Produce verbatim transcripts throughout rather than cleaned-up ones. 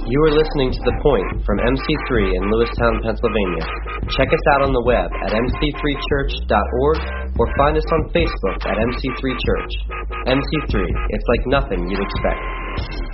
You are listening to The Point from M C three in Lewistown, Pennsylvania. Check us out on the web at m c three church dot org or find us on Facebook at M C three Church. M C three, it's like nothing you'd expect.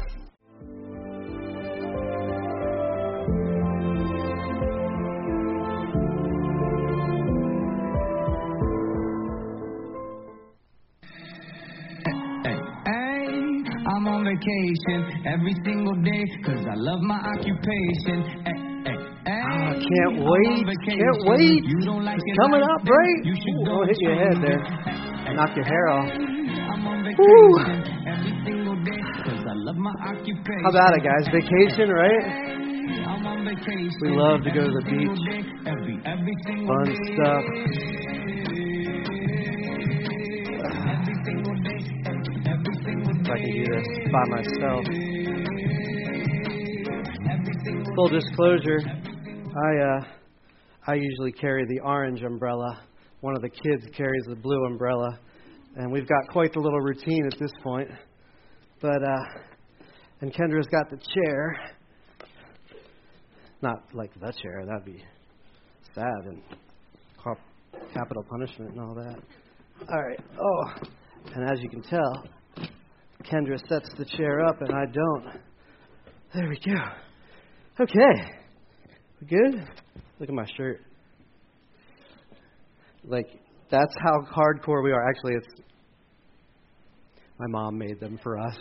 I'm on vacation every single day because I love my occupation. Ay, ay, ay. Oh, can't wait. Can't wait. Like it's it coming like up, right? You should Ooh, go don't hit your head there. Knock your hair off. I'm on vacation every single day because I love my occupation. How about it, guys? Vacation, right? I'm on vacation. We love to go to the beach. Every, every single Fun day. stuff. I can do this by myself. Full disclosure, I uh, I usually carry the orange umbrella. One of the kids carries the blue umbrella, and we've got quite the little routine at this point. But uh, and Kendra's got the chair, not like the chair. That'd be sad and capital punishment and all that. All right. Oh, and as you can tell, Kendra sets the chair up and I don't. There we go. Okay. We good? Look at my shirt. Like, that's how hardcore we are. Actually, it's my mom made them for us.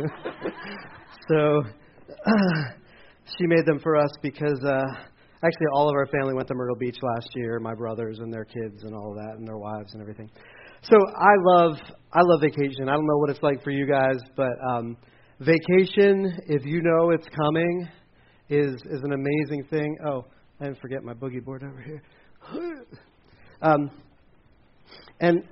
so, uh, she made them for us because uh, actually all of our family went to Myrtle Beach last year, my brothers and their kids and all of that and their wives and everything. So I love I love vacation. I don't know what it's like for you guys, but um, vacation, if you know it's coming, is is an amazing thing. Oh, I didn't forget my boogie board over here. um, and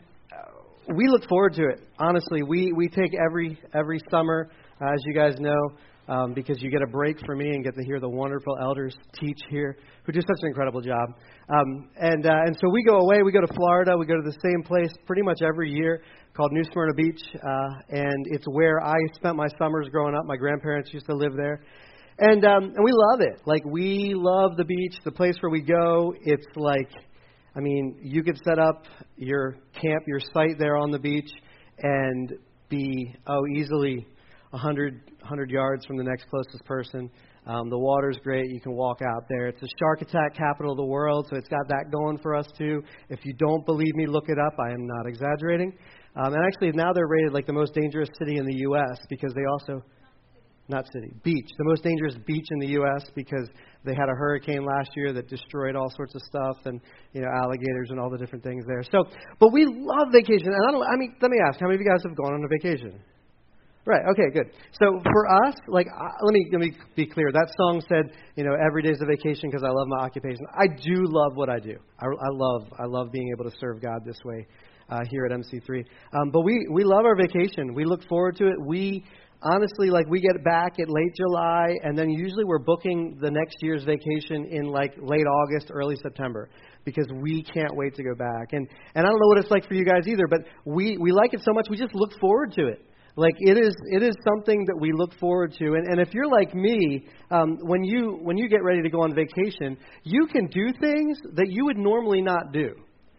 we look forward to it. Honestly, we, we take every every summer, uh, as you guys know, um, because you get a break from me and get to hear the wonderful elders teach here, who do such an incredible job. Um, and uh, and so we go away. We go to Florida. We go to the same place pretty much every year called New Smyrna Beach. Uh, and it's where I spent my summers growing up. My grandparents used to live there. And um, and we love it. Like, we love the beach, the place where we go. It's like, I mean, you could set up your camp, your site there on the beach and be, oh, easily one hundred, one hundred yards from the next closest person. Um, the water's great. You can walk out there. It's the shark attack capital of the world, so it's got that going for us, too. If you don't believe me, look it up. I am not exaggerating. Um, and actually, now they're rated like the most dangerous city in the U S because they also... Not city, beach. The most dangerous beach in the U S because they had a hurricane last year that destroyed all sorts of stuff and, you know, alligators and all the different things there. So, but we love vacation. And I don't, I mean, let me ask, how many of you guys have gone on a vacation? Right, okay, good. So for us, like, uh, let me let me be clear. That song said, you know, every day's a vacation because I love my occupation. I do love what I do. I, I love I love being able to serve God this way uh, here at M C three. Um, but we, we love our vacation. We look forward to it. We... Honestly, like, we get back at late July, and then usually we're booking the next year's vacation in, like, late August, early September, because we can't wait to go back. And and I don't know what it's like for you guys either, but we, we like it so much, we just look forward to it. Like, it is it is something that we look forward to. And, and if you're like me, um, when you when you get ready to go on vacation, you can do things that you would normally not do.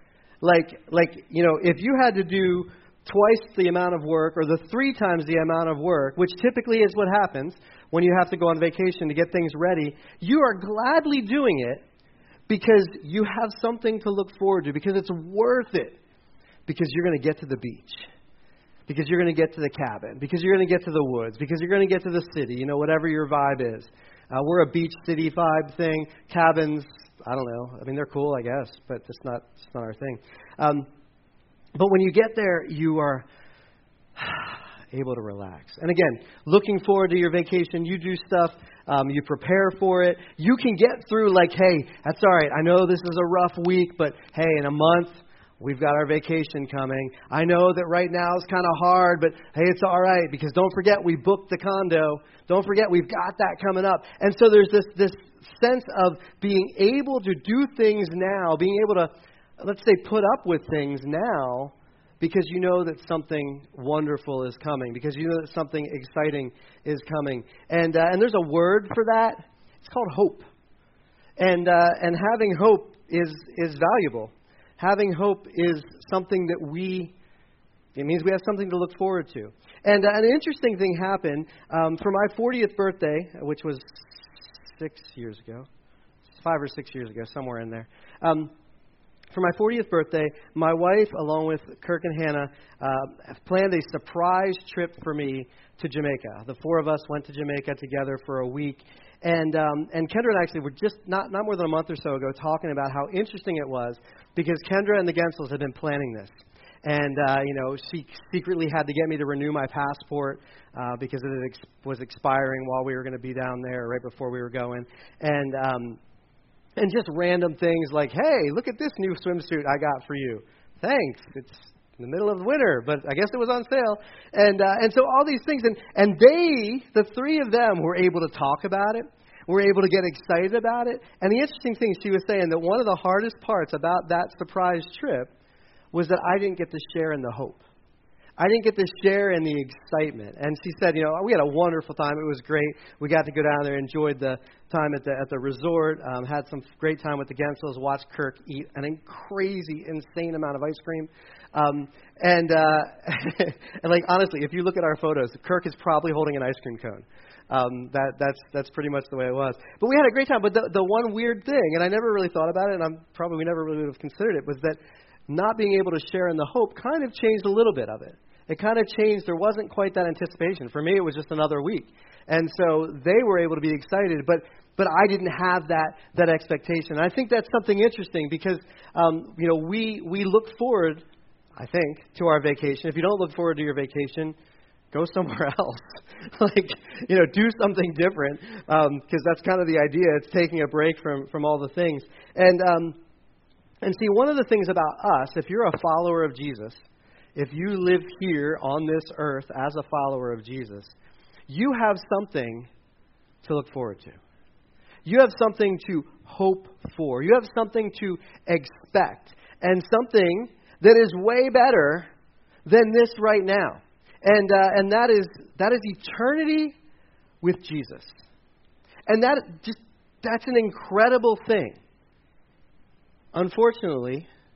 Like, like you know, if you had to do twice the amount of work or the three times the amount of work, which typically is what happens when you have to go on vacation to get things ready, you are gladly doing it because you have something to look forward to, because it's worth it, because you're going to get to the beach, because you're going to get to the cabin, because you're going to get to the woods, because you're going to get to the city, you know, whatever your vibe is. Uh, we're a beach city vibe thing. Cabins, I don't know. I mean, they're cool, I guess, but it's not, it's not our thing. Um, But when you get there, you are able to relax. And again, looking forward to your vacation, you do stuff, um, you prepare for it. You can get through like, hey, that's all right. I know this is a rough week, but hey, in a month, we've got our vacation coming. I know that right now it's kind of hard, but hey, it's all right, because don't forget we booked the condo. Don't forget we've got that coming up. And so there's this this sense of being able to do things now, being able to, let's say, put up with things now because you know that something wonderful is coming, because you know that something exciting is coming. And uh, and there's a word for that. It's called hope. And uh, and having hope is is valuable. Having hope is something that we, it means we have something to look forward to. And uh, an interesting thing happened um, for my fortieth birthday, which was six years ago, five or six years ago, somewhere in there. Um, For my fortieth birthday, my wife, along with Kirk and Hannah, uh, have planned a surprise trip for me to Jamaica. The four of us went to Jamaica together for a week. And um, and Kendra and I actually were just not, not more than a month or so ago talking about how interesting it was because Kendra and the Gensels had been planning this. And, uh, you know, she secretly had to get me to renew my passport uh, because it ex- was expiring while we were going to be down there right before we were going. And um And just random things like, hey, look at this new swimsuit I got for you. Thanks. It's in the middle of winter, but I guess it was on sale. And uh, and so all these things. And, and they, the three of them, were able to talk about it, were able to get excited about it. And the interesting thing, she was saying that one of the hardest parts about that surprise trip was that I didn't get to share in the hope. I didn't get to share in the excitement. And she said, you know, we had a wonderful time. It was great. We got to go down there, enjoyed the time at the at the resort, um, had some great time with the Gensels, watched Kirk eat an crazy, insane amount of ice cream. Um, and, uh, and, like, honestly, if you look at our photos, Kirk is probably holding an ice cream cone. Um, that that's that's pretty much the way it was. But we had a great time. But the, the one weird thing, and I never really thought about it, and I'm probably we never really would have considered it, was that not being able to share in the hope kind of changed a little bit of it. It kind of changed. There wasn't quite that anticipation. For me, it was just another week. And so they were able to be excited, but but I didn't have that that expectation. And I think that's something interesting because, um, you know, we, we look forward, I think, to our vacation. If you don't look forward to your vacation, go somewhere else. like, you know, do something different because um, that's kind of the idea. It's taking a break from, from all the things. And, um, and see, one of the things about us, if you're a follower of Jesus, if you live here on this earth as a follower of Jesus, you have something to look forward to. You have something to hope for. You have something to expect. And something that is way better than this right now. And uh, and that is that is eternity with Jesus. And that just that's an incredible thing. Unfortunately,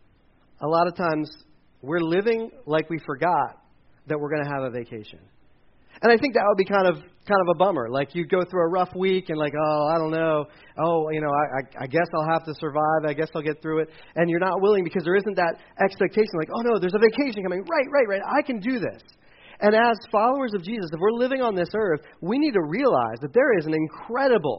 a lot of times we're living like we forgot that we're going to have a vacation. And I think that would be kind of kind of a bummer. Like you go through a rough week and like, oh, I don't know. Oh, you know, I, I, I guess I'll have to survive. I guess I'll get through it. And you're not willing because there isn't that expectation like, oh, no, there's a vacation coming. Right, right, right. I can do this. And as followers of Jesus, if we're living on this earth, we need to realize that there is an incredible,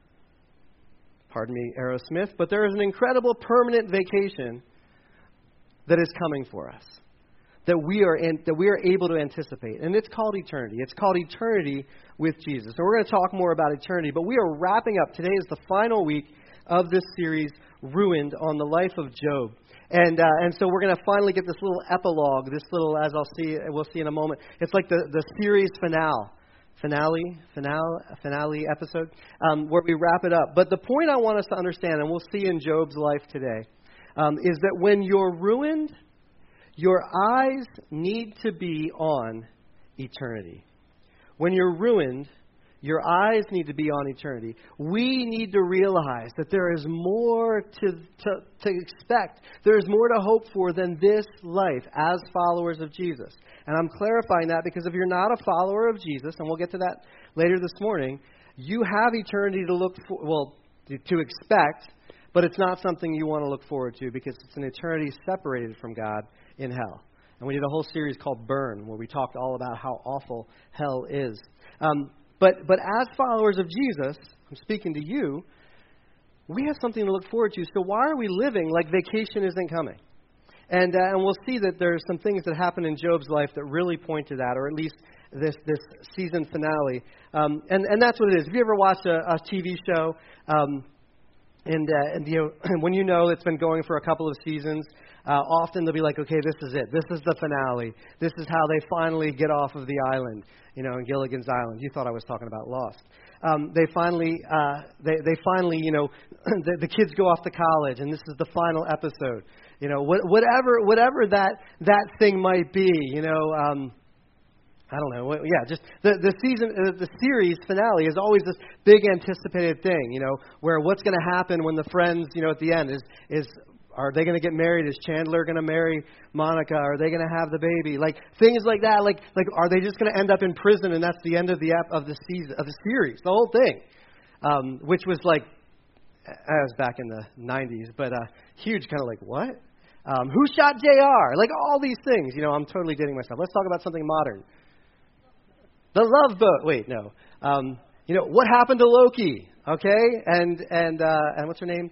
pardon me, Aerosmith, but there is an incredible permanent vacation that is coming for us, that we are in, that we are able to anticipate. And it's called eternity. It's called eternity with Jesus. So we're going to talk more about eternity, but we are wrapping up. Today is the final week of this series, Ruined, on the life of Job. And uh, and so we're going to finally get this little epilogue, this little, as I'll see, we'll see in a moment. It's like the, the series finale, finale, finale, finale episode, um, where we wrap it up. But the point I want us to understand, and we'll see in Job's life today, Um, is that when you're ruined, your eyes need to be on eternity. When you're ruined, your eyes need to be on eternity. We need to realize that there is more to, to, to expect. There is more to hope for than this life as followers of Jesus. And I'm clarifying that because if you're not a follower of Jesus, and we'll get to that later this morning, you have eternity to look for, well, to expect. But it's not something you want to look forward to because it's an eternity separated from God in hell. And we did a whole series called Burn where we talked all about how awful hell is. Um, but but as followers of Jesus, I'm speaking to you, we have something to look forward to. So why are we living like vacation isn't coming? And uh, and we'll see that there's some things that happen in Job's life that really point to that, or at least this this season finale. Um, and, and that's what it is. Have you ever watched a, a T V show? Um, And, uh, and you know, when you know it's been going for a couple of seasons, uh, often they'll be like, okay, this is it. This is the finale. This is how they finally get off of the island, you know, in Gilligan's Island. You thought I was talking about Lost. Um, they finally, uh, they, they finally, you know, the, the kids go off to college, and this is the final episode. you know, what, whatever whatever that that thing might be, you know. Um, I don't know. Yeah, just the the season, uh, the series finale is always this big anticipated thing, you know, where what's going to happen when the friends, you know, at the end is is are they going to get married? Is Chandler going to marry Monica? Are they going to have the baby? Like things like that. Like like are they just going to end up in prison and that's the end of the ep- of the season of the series, the whole thing, um, which was like I was back in the nineties, but uh, huge, kind of like what? Um, who shot J R? Like all these things. You know, I'm totally dating myself. Let's talk about something modern. The Love Boat. Wait, no. Um, you know, what happened to Loki? Okay, and and uh, and what's her name?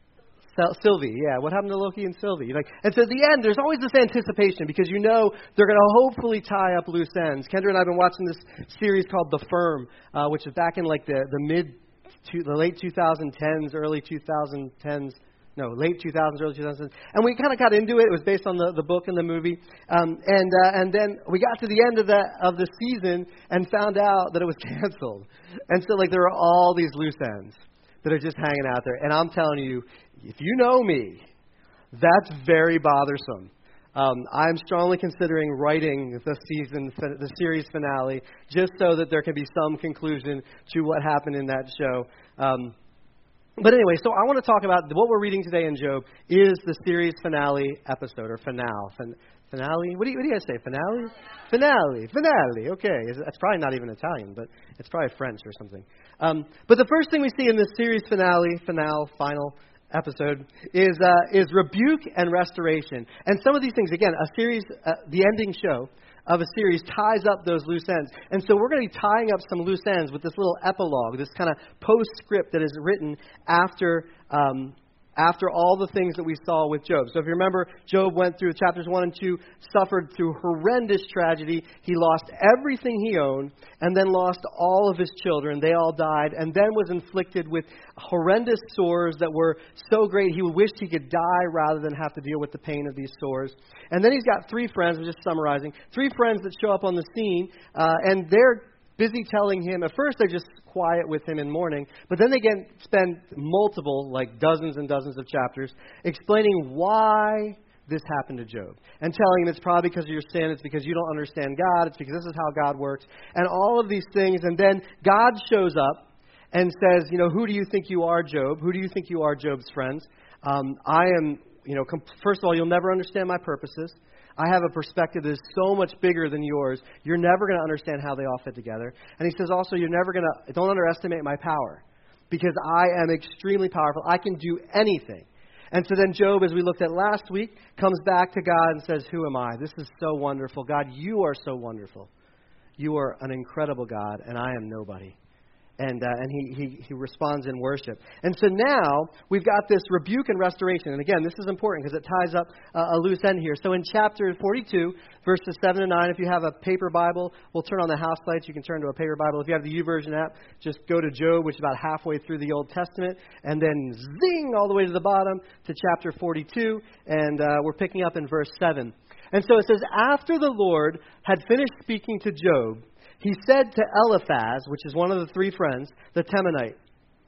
Sil- Sylvie. Yeah, what happened to Loki and Sylvie? Like, and so at the end, there's always this anticipation because you know they're going to hopefully tie up loose ends. Kendra and I have been watching this series called The Firm, uh, which is back in like the the mid, to, the late twenty tens, early twenty tens. No, late two thousands, early two thousands. And we kind of got into it. It was based on the, the book and the movie. Um, and uh, and then we got to the end of the, of the season and found out that it was canceled. And so, like, there are all these loose ends that are just hanging out there. And I'm telling you, if you know me, that's very bothersome. Um, I'm strongly considering writing the season, the series finale, just so that there can be some conclusion to what happened in that show. Um But anyway, so I want to talk about what we're reading today in Job is the series finale episode, or finale. Fin- finale? What do, you, what do you guys say? Finale? Finale. Finale. Okay. That's probably not even Italian, but it's probably French or something. Um, but the first thing we see in this series finale, finale, final episode, is uh, is rebuke and restoration. And some of these things, again, a series, uh, the ending show of a series ties up those loose ends. And so we're going to be tying up some loose ends with this little epilogue, this kind of postscript that is written after um, after all the things that we saw with Job. So if you remember, Job went through chapters one and two, suffered through horrendous tragedy. He lost everything he owned and then lost all of his children. They all died, and then was inflicted with horrendous sores that were so great he wished he could die rather than have to deal with the pain of these sores. And then he's got three friends, I'm just summarizing, three friends that show up on the scene, uh, and they're busy telling him. At first they're just quiet with him in mourning, but then they get spend multiple, like dozens and dozens of chapters, explaining why this happened to Job. And telling him it's probably because of your sin, it's because you don't understand God, it's because this is how God works, and all of these things. And then God shows up and says, you know, who do you think you are, Job? Who do you think you are, Job's friends? Um, I am, you know, comp- first of all, you'll never understand my purposes. I have a perspective that is so much bigger than yours. You're never going to understand how they all fit together. And he says also, you're never going to, don't underestimate my power, because I am extremely powerful. I can do anything. And so then Job, as we looked at last week, comes back to God and says, who am I? This is so wonderful. God, you are so wonderful. You are an incredible God, and I am nobody. And uh, and he, he, he responds in worship. And so now we've got this rebuke and restoration. And again, this is important because it ties up uh, a loose end here. So in chapter forty-two, verses seven and nine, if you have a paper Bible, we'll turn on the house lights. You can turn to a paper Bible. If you have the YouVersion app, just go to Job, which is about halfway through the Old Testament, and then zing all the way to the bottom to chapter forty-two. And uh, we're picking up in verse seven. And so it says, after the Lord had finished speaking to Job, he said to Eliphaz, which is one of the three friends, the Temanite,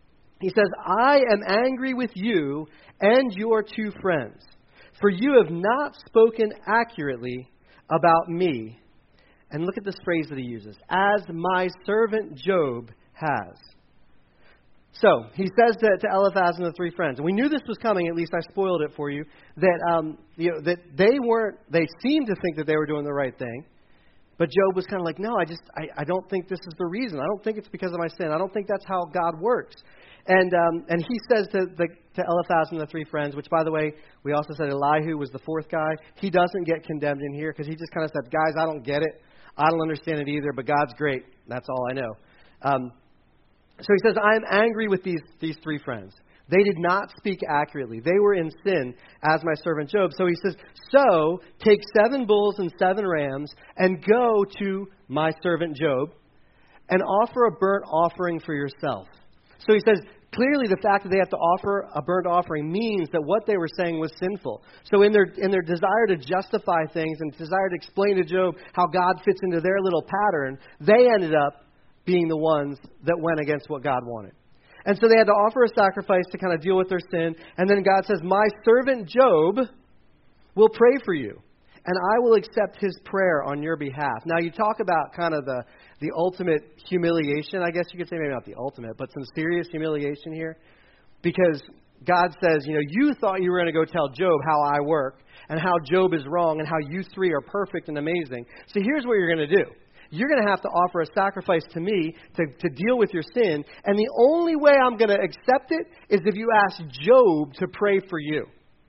he says, I am angry with you and your two friends, for you have not spoken accurately about me. And look at this phrase that he uses, as my servant Job has. So he says to, to Eliphaz and the three friends, and we knew this was coming, at least I spoiled it for you, that um, you know, that they weren't, they seemed to think that they were doing the right thing. But Job was kind of like, no, I just, I, I don't think this is the reason. I don't think it's because of my sin. I don't think that's how God works. And um, and he says to the to Eliphaz and the three friends, which, by the way, we also said Elihu was the fourth guy. He doesn't get condemned in here because he just kind of said, guys, I don't get it. I don't understand it either, but God's great. That's all I know. Um, so he says, I am angry with these these three friends. They did not speak accurately. They were in sin, as my servant Job. So he says, so take seven bulls and seven rams and go to my servant Job and offer a burnt offering for yourself. So he says, clearly the fact that they have to offer a burnt offering means that what they were saying was sinful. So in their in their desire to justify things and desire to explain to Job how God fits into their little pattern, they ended up being the ones that went against what God wanted. And so they had to offer a sacrifice to kind of deal with their sin. And then God says, my servant Job, will pray for you, and I will accept his prayer on your behalf. Now, you talk about kind of the, the ultimate humiliation. I guess you could say maybe not the ultimate, but some serious humiliation here. Because God says, you know, you thought you were going to go tell Job how I work and how Job is wrong and how you three are perfect and amazing. So here's what you're going to do. You're going to have to offer a sacrifice to me to, to deal with your sin. And the only way I'm going to accept it is if you ask Job to pray for you.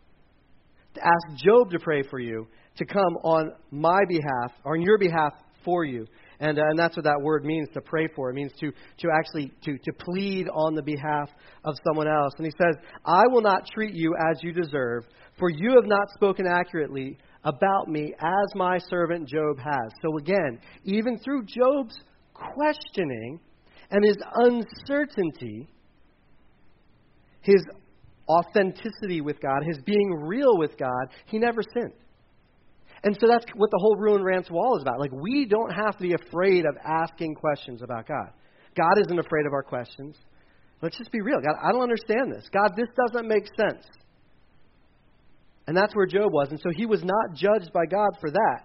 To ask Job to pray for you, to come on my behalf, or on your behalf for you. And, uh, and that's what that word means, to pray for. It means to, to actually to, to plead on the behalf of someone else. And he says, I will not treat you as you deserve, for you have not spoken accurately about me as my servant Job has. So again, even through Job's questioning and his uncertainty, his authenticity with God, his being real with God, he never sinned. And so that's what the whole Ruin Rants Wall is about. Like, we don't have to be afraid of asking questions about God. God isn't afraid of our questions. Let's just be real. God, I don't understand this. God, this doesn't make sense. And that's where Job was. And so he was not judged by God for that.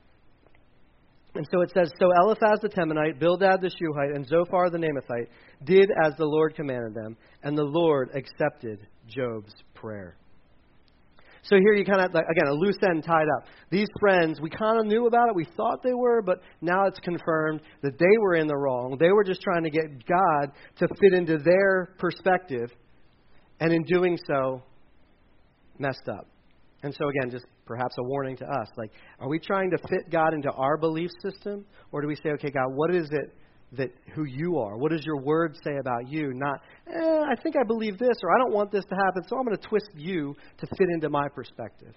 And so it says, so Eliphaz the Temanite, Bildad the Shuhite, and Zophar the Naamathite did as the Lord commanded them, and the Lord accepted Job's prayer. So here you kind of, like, again, a loose end tied up. These friends, we kind of knew about it. We thought they were, but now it's confirmed that they were in the wrong. They were just trying to get God to fit into their perspective, and in doing so, messed up. And so again, just perhaps a warning to us. Like, are we trying to fit God into our belief system? Or do we say, okay, God, what is it that who you are? What does your word say about you? Not, eh, I think I believe this, or I don't want this to happen, so I'm going to twist you to fit into my perspective.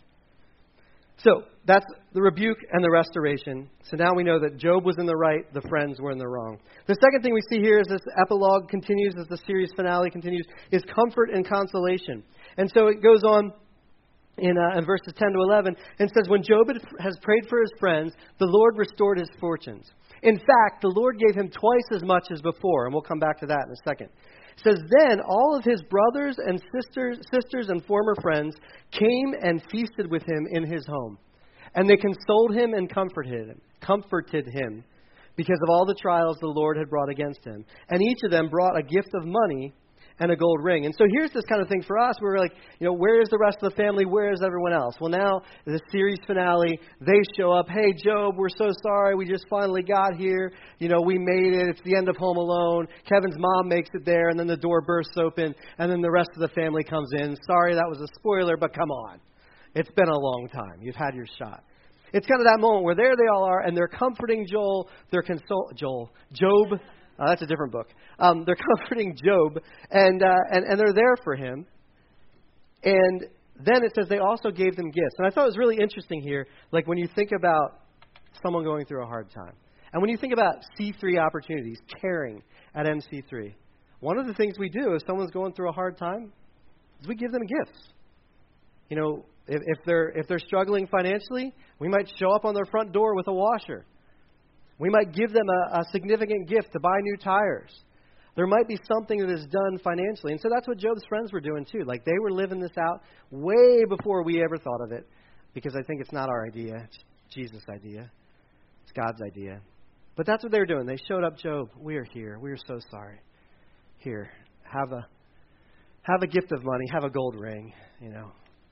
So that's the rebuke and the restoration. So now we know that Job was in the right, the friends were in the wrong. The second thing we see here as this epilogue continues, as the series finale continues, is comfort and consolation. And so it goes on in, uh, in verses ten to eleven, and says, when Job has prayed for his friends, the Lord restored his fortunes. In fact, the Lord gave him twice as much as before, and we'll come back to that in a second. It says, then all of his brothers and sisters, sisters and former friends came and feasted with him in his home. And they consoled him and comforted him, comforted him because of all the trials the Lord had brought against him. And each of them brought a gift of money and a gold ring. And so here's this kind of thing for us. We're like, you know, where is the rest of the family? Where is everyone else? Well, now, the series finale, they show up. Hey, Job, we're so sorry. We just finally got here. You know, we made it. It's the end of Home Alone. Kevin's mom makes it there, and then the door bursts open, and then the rest of the family comes in. Sorry, that was a spoiler, but come on. It's been a long time. You've had your shot. It's kind of that moment where there they all are, and they're comforting Joel. They're consol- Joel. Job. Uh, that's a different book. Um, they're comforting Job, and, uh, and and they're there for him. And then it says they also gave them gifts. And I thought it was really interesting here, like when you think about someone going through a hard time. And when you think about C three opportunities, caring at M C three, one of the things we do if someone's going through a hard time is we give them gifts. You know, if, if they're if they're struggling financially, we might show up on their front door with a washer. We might give them a, a significant gift to buy new tires. There might be something that is done financially. And so that's what Job's friends were doing too. Like, they were living this out way before we ever thought of it. Because I think it's not our idea. It's Jesus' idea. It's God's idea. But that's what they were doing. They showed up, Job, we are here. We are so sorry. Here, have a have a gift of money. Have a gold ring, you know.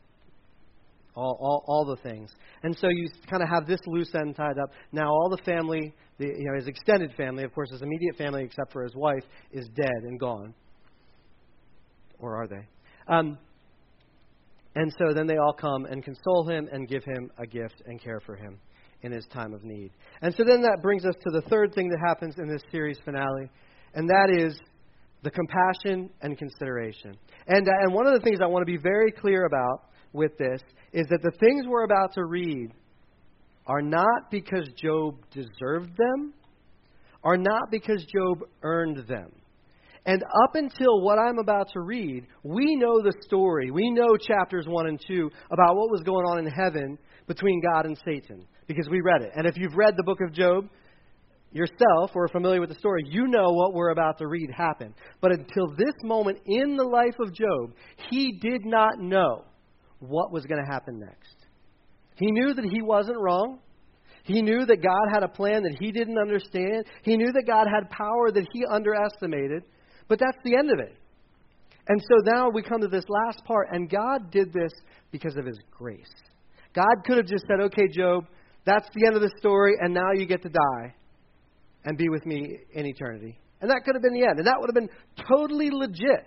All, all, all the things. And so you kind of have this loose end tied up. Now all the family, the, you know, his extended family, of course, his immediate family, except for his wife, is dead and gone. Or are they? Um, and so then they all come and console him and give him a gift and care for him in his time of need. And so then that brings us to the third thing that happens in this series finale, and that is the compassion and consideration. And, uh, and one of the things I want to be very clear about with this is that the things we're about to read are not because Job deserved them, are not because Job earned them. And up until what I'm about to read, we know the story. We know chapters one and two about what was going on in heaven between God and Satan, because we read it. And if you've read the book of Job yourself or are familiar with the story, you know what we're about to read happened. But until this moment in the life of Job, he did not know what was going to happen next. He knew that he wasn't wrong. He knew that God had a plan that he didn't understand. He knew that God had power that he underestimated. But that's the end of it. And so now we come to this last part, and God did this because of his grace. God could have just said, okay, Job, that's the end of the story, and now you get to die and be with me in eternity. And that could have been the end, and that would have been totally legit.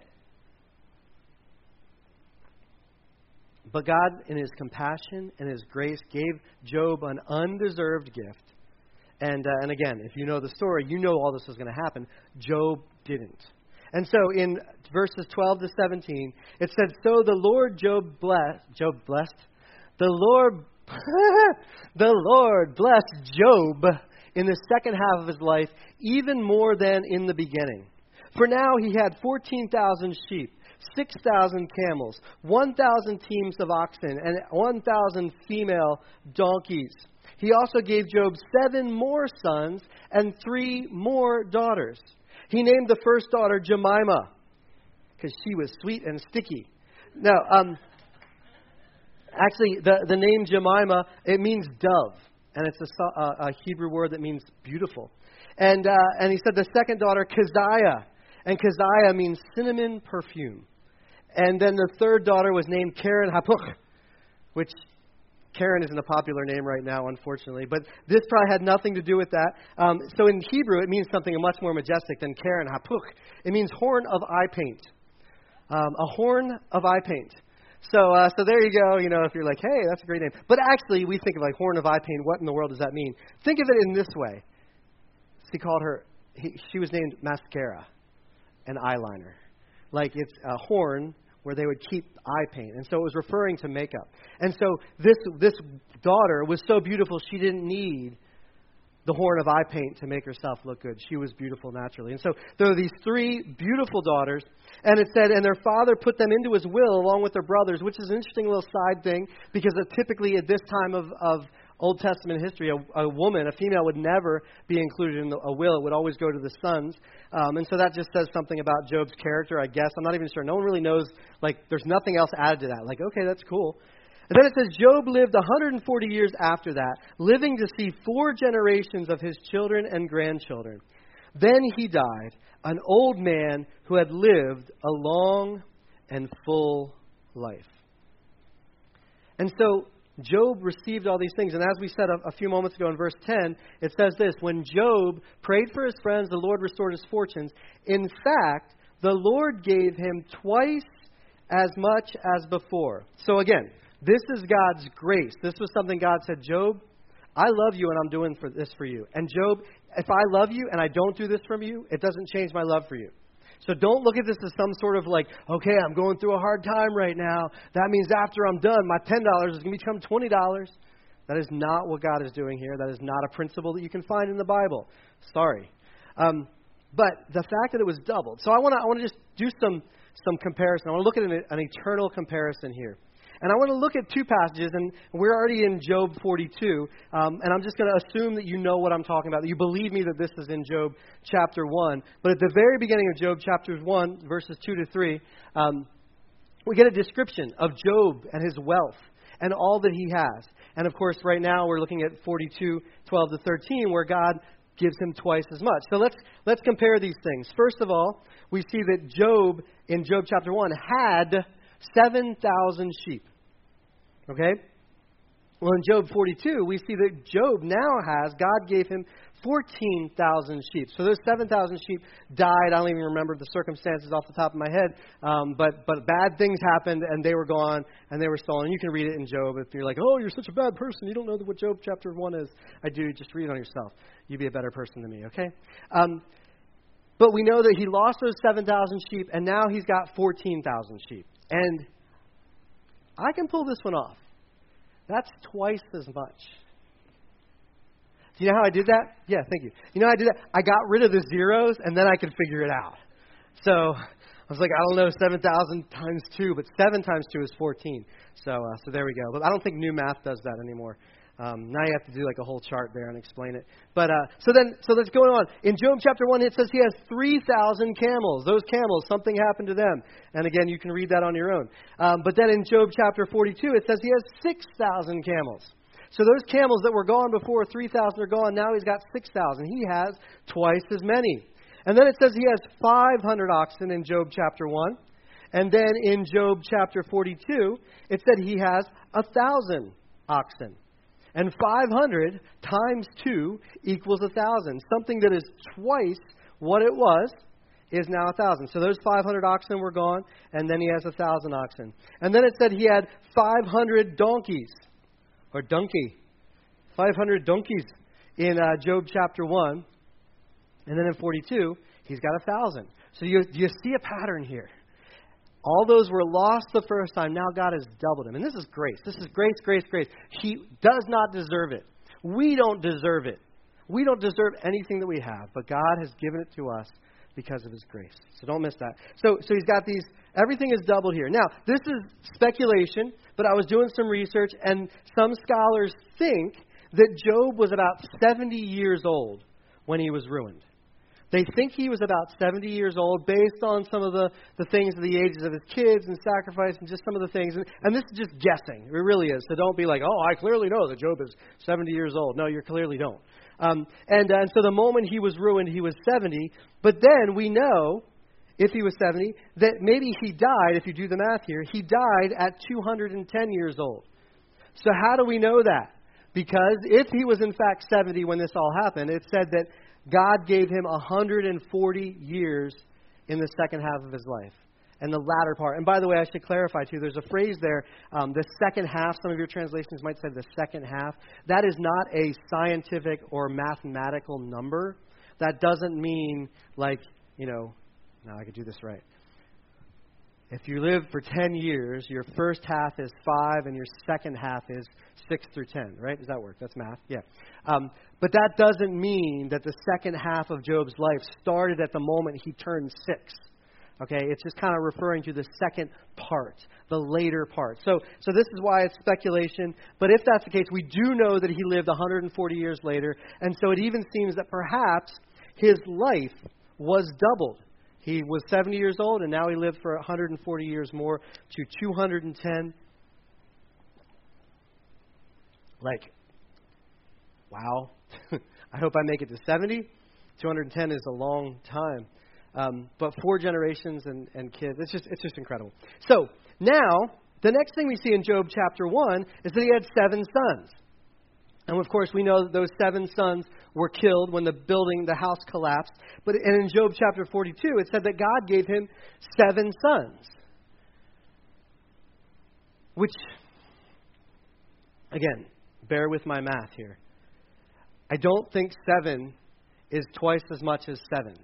But God, in his compassion and his grace, gave Job an undeserved gift. And, uh, and again, if you know the story, you know all this was going to happen. Job didn't. And so in verses twelve to seventeen, it said, so the Lord Job blessed, Job blessed, the Lord, the Lord blessed Job in the second half of his life, even more than in the beginning. For now he had fourteen thousand sheep, six thousand camels, one thousand teams of oxen, and one thousand female donkeys. He also gave Job seven more sons and three more daughters. He named the first daughter Jemima, because she was sweet and sticky. Now, um, actually, the, the name Jemima, it means dove. And it's a, a, a Hebrew word that means beautiful. And, uh, and he said the second daughter, Keziah. And Keziah means cinnamon perfume. And then the third daughter was named Karen Hapuk, which Karen isn't a popular name right now, unfortunately. But this probably had nothing to do with that. Um, so in Hebrew, it means something much more majestic than Karen Hapuk. It means horn of eye paint. Um, a horn of eye paint. So uh, so there you go. You know, if you're like, hey, that's a great name. But actually, we think of like horn of eye paint. What in the world does that mean? Think of it in this way. He called her, he, she was named mascara and eyeliner. Like it's a horn where they would keep eye paint. And so it was referring to makeup. And so this this daughter was so beautiful, she didn't need the horn of eye paint to make herself look good. She was beautiful naturally. And so there were these three beautiful daughters. And it said, and their father put them into his will along with their brothers, which is an interesting little side thing, because typically at this time of, of Old Testament history, a, a woman, a female, would never be included in the, a will. It would always go to the sons. Um, and so that just says something about Job's character, I guess. I'm not even sure. No one really knows. Like, there's nothing else added to that. Like, okay, that's cool. And then it says, Job lived one hundred forty years after that, living to see four generations of his children and grandchildren. Then he died, an old man who had lived a long and full life. And so Job received all these things. And as we said a, a few moments ago in verse ten, it says this, when Job prayed for his friends, the Lord restored his fortunes. In fact, the Lord gave him twice as much as before. So again, this is God's grace. This was something God said, Job, I love you and I'm doing for this for you. And Job, if I love you and I don't do this from you, it doesn't change my love for you. So don't look at this as some sort of like, okay, I'm going through a hard time right now. That means after I'm done, my ten dollars is going to become twenty dollars. That is not what God is doing here. That is not a principle that you can find in the Bible. Sorry. Um, but the fact that it was doubled. So I want to I want to just do some, some comparison. I want to look at an, an eternal comparison here. And I want to look at two passages, and we're already in Job forty-two, um, and I'm just going to assume that you know what I'm talking about, that you believe me that this is in Job chapter one. But at the very beginning of Job chapter one, verses two to three, um, we get a description of Job and his wealth and all that he has. And of course, right now we're looking at forty-two, twelve to thirteen, where God gives him twice as much. So let's let's compare these things. First of all, we see that Job, in Job chapter one, had seven thousand sheep. Okay? Well, in Job forty-two, we see that Job now has, God gave him fourteen thousand sheep. So those seven thousand sheep died. I don't even remember the circumstances off the top of my head. Um, but but bad things happened, and they were gone, and they were stolen. You can read it in Job if you're like, oh, you're such a bad person. You don't know what Job chapter one is. I do. Just read it on yourself. You'd be a better person than me, okay? Um, but we know that he lost those seven thousand sheep, and now he's got fourteen thousand sheep. And I can pull this one off. That's twice as much. Do you know how I did that? Yeah, thank you. You know how I did that? I got rid of the zeros, and then I could figure it out. So I was like, I don't know, seven thousand times two, but seven times two is fourteen. So uh, so there we go. But I don't think New Math does that anymore. Um, now you have to do like a whole chart there and explain it. But uh, so then, so let's go on. In Job chapter one, it says he has three thousand camels. Those camels, something happened to them. And again, you can read that on your own. Um, but then in Job chapter forty-two, it says he has six thousand camels. So those camels that were gone before, three thousand are gone. Now he's got six thousand. He has twice as many. And then it says he has five hundred oxen in Job chapter one. And then in Job chapter forty-two, it said he has one thousand oxen. And five hundred times two equals one thousand. Something that is twice what it was is now one thousand. So those five hundred oxen were gone, and then he has one thousand oxen. And then it said he had five hundred donkeys, or donkey, five hundred donkeys in uh, Job chapter one. And then in forty-two, he's got one thousand. So you, you see a pattern here. All those were lost the first time. Now God has doubled him. And this is grace. This is grace, grace, grace. He does not deserve it. We don't deserve it. We don't deserve anything that we have. But God has given it to us because of his grace. So don't miss that. So so he's got these, everything is doubled here. Now, this is speculation, but I was doing some research, and some scholars think that Job was about seventy years old when he was ruined. They think he was about seventy years old based on some of the, the things of the ages of his kids and sacrifice and just some of the things. And, and this is just guessing. It really is. So don't be like, oh, I clearly know that Job is seventy years old. No, you clearly don't. Um, and, uh, and so the moment he was ruined, he was seventy. But then we know, if he was seventy, that maybe he died, if you do the math here, he died at two hundred ten years old. So how do we know that? Because if he was in fact seventy when this all happened, it said that God gave him one hundred forty years in the second half of his life. And the latter part. And by the way, I should clarify too, there's a phrase there, um, the second half. Some of your translations might say the second half. That is not a scientific or mathematical number. That doesn't mean like, you know, now I could do this right. If you live for ten years, your first half is five and your second half is six through ten, right? Does that work? That's math. Yeah. Um, but that doesn't mean that the second half of Job's life started at the moment he turned six. Okay? It's just kind of referring to the second part, the later part. So, so this is why it's speculation. But if that's the case, we do know that he lived one hundred forty years later. And so it even seems that perhaps his life was doubled. He was seventy years old, and now he lived for one hundred forty years more to two hundred ten. Like, wow. I hope I make it to seventy. two hundred ten is a long time. Um, but four generations and, and kids, it's just it's just incredible. So now, the next thing we see in Job chapter one is that he had seven sons. And of course, we know that those seven sons were killed when the building, the house collapsed. But and in Job chapter forty-two, it said that God gave him seven sons. Which, again, bear with my math here. I don't think seven is twice as much as seven.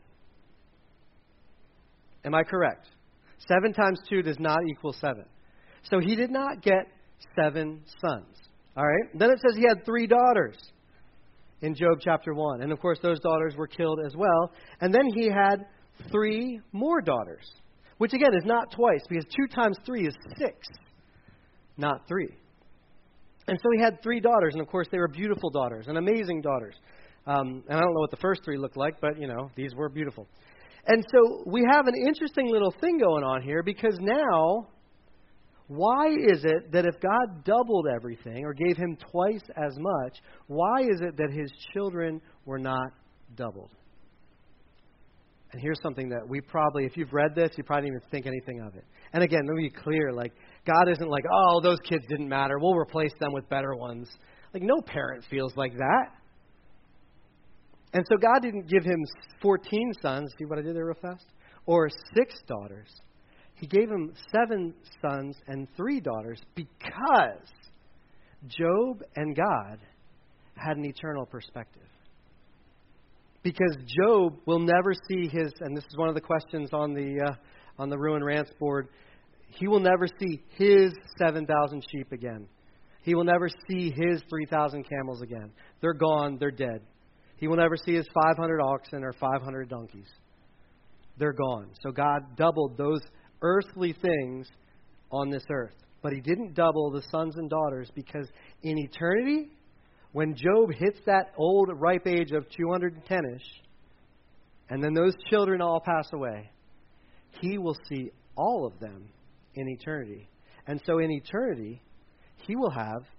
Am I correct? Seven times two does not equal seven. So he did not get seven sons. All right. Then it says he had three daughters in Job chapter one. And of course, those daughters were killed as well. And then he had three more daughters, which again is not twice, because two times three is six, not three. And so he had three daughters. And of course, they were beautiful daughters and amazing daughters. Um, and I don't know what the first three looked like, but, you know, these were beautiful. And so we have an interesting little thing going on here, because now, why is it that if God doubled everything or gave him twice as much, why is it that his children were not doubled? And here's something that we probably, if you've read this, you probably didn't even think anything of it. And again, let me be clear, like, God isn't like, oh, those kids didn't matter, we'll replace them with better ones. Like, no parent feels like that. And so God didn't give him fourteen sons, see what I did there real fast? Or six daughters. He gave him seven sons and three daughters because Job and God had an eternal perspective. Because Job will never see his, and this is one of the questions on the uh, on the Ruin Rants board, he will never see his seven thousand sheep again. He will never see his three thousand camels again. They're gone, they're dead. He will never see his five hundred oxen or five hundred donkeys. They're gone. So God doubled those earthly things on this earth. But he didn't double the sons and daughters, because in eternity, when Job hits that old ripe age of two hundred ten-ish, and then those children all pass away, he will see all of them in eternity. And so in eternity, he will have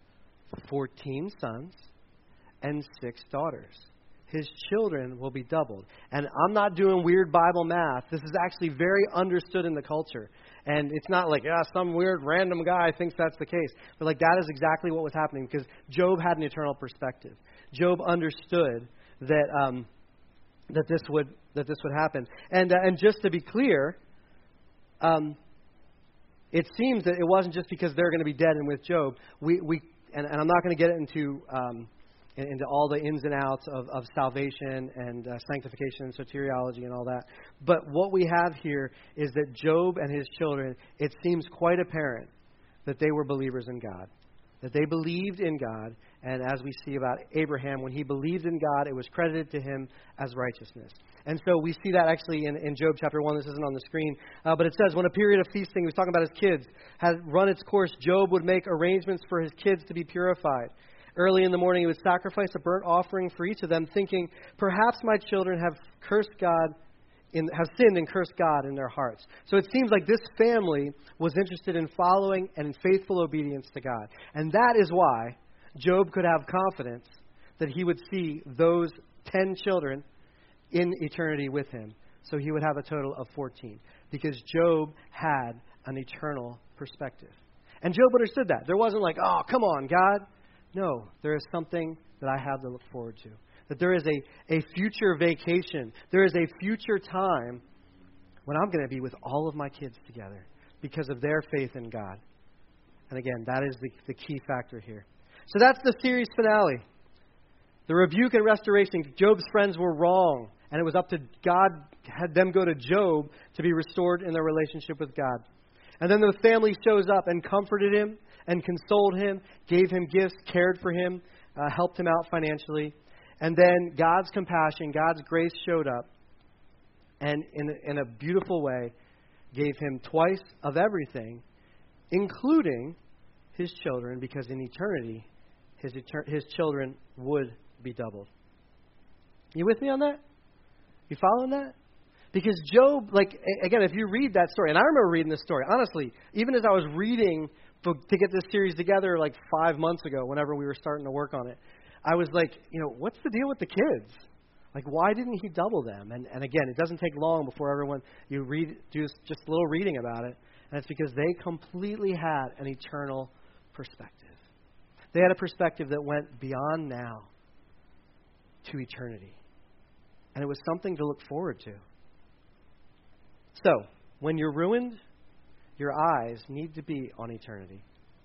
fourteen sons and six daughters. His children will be doubled. And I'm not doing weird Bible math. This is actually very understood in the culture. And it's not like, ah, some weird random guy thinks that's the case. But like that is exactly what was happening because Job had an eternal perspective. Job understood that um, that this would that this would happen. And uh, and just to be clear, um, it seems that it wasn't just because they're going to be dead and with Job. We we and, and I'm not going to get into um, into all the ins and outs of, of salvation and uh, sanctification and soteriology and all that. But what we have here is that Job and his children, it seems quite apparent that they were believers in God, that they believed in God. And as we see about Abraham, when he believed in God, it was credited to him as righteousness. And so we see that actually in, in Job chapter one. This isn't on the screen. Uh, but it says, when a period of feasting, he was talking about his kids, had run its course, Job would make arrangements for his kids to be purified. Early in the morning, he would sacrifice a burnt offering for each of them, thinking, perhaps my children have cursed God, in, have sinned and cursed God in their hearts. So it seems like this family was interested in following and in faithful obedience to God. And that is why Job could have confidence that he would see those ten children in eternity with him. So he would have a total of fourteen. Because Job had an eternal perspective. And Job understood that. There wasn't like, oh, come on, God. No, there is something that I have to look forward to. That there is a, a future vacation. There is a future time when I'm going to be with all of my kids together because of their faith in God. And again, that is the, the key factor here. So that's the series finale. The rebuke and restoration. Job's friends were wrong. And it was up to God, had them go to Job to be restored in their relationship with God. And then the family shows up and comforted him and consoled him, gave him gifts, cared for him, uh, helped him out financially. And then God's compassion, God's grace showed up and in, in a beautiful way gave him twice of everything, including his children, because in eternity his, etern- his children would be doubled. You with me on that? You following that? Because Job, like, again, if you read that story, and I remember reading this story, honestly, even as I was reading to get this series together like five months ago, whenever we were starting to work on it, I was like, you know, what's the deal with the kids? Like, why didn't he double them? And, and again, it doesn't take long before everyone, you read, do just a little reading about it, and it's because they completely had an eternal perspective. They had a perspective that went beyond now to eternity. And it was something to look forward to. So, when you're ruined, your eyes need to be on eternity.